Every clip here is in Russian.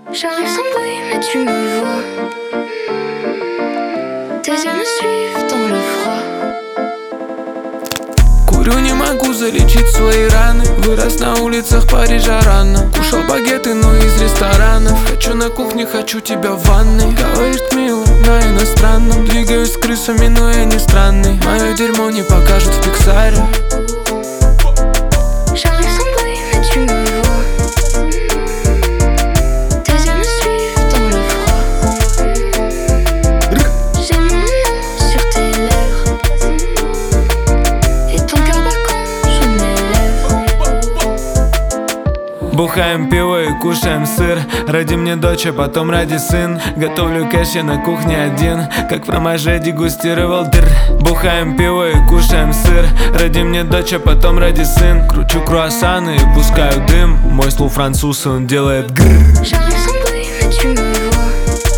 J'arrive sans bruit, mais tu me vois. Tes yeux me suivent dans le froid. Курю, не могу залечить свои раны. Вырос на улицах Парижа рано. Кушал багеты, но из ресторанов. Хочу на кухне, хочу тебя в ванной. Говорит мило на иностранном. Двигаюсь с крысами, но я не странный. Мое дерьмо не покажут в Пиксаре. J'arrive sans bruit, mais tu me vois. Tes yeux me suivent dans le froid. J'ai mon nom sur tes lèvres. Et ton cœur bat quand je m'élève. Бухаем пиво и кушаем сыр. Ради мне дочь, а потом ради сын. Готовлю кэш, я на кухне один. Как фромаже дегустировал дыр. Бухаем пиво и кушаем сыр. Ради мне дочь, а потом ради сын. Кручу круассаны и пускаю дым. Мой слух француз, он делает грррр. J'arrive sans bruit, mais tu me vois.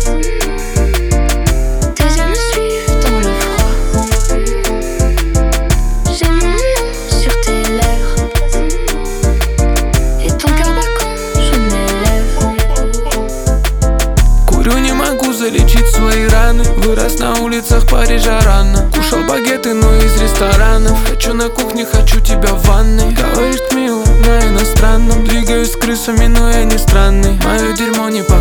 Tes yeux me suivent dans le froid. J'ai mon nom sur tes lèvres. Et ton cœur bat quand je m'élève. Курю, не могу залечить свои раны. Вырос на улицах Парижа рано. Кушал багеты, но из ресторанов. Хочу на кухне, хочу тебя в ванной. Говорит мило на иностранном. Двигаюсь с крысами, но я не странный. Мое дерьмо не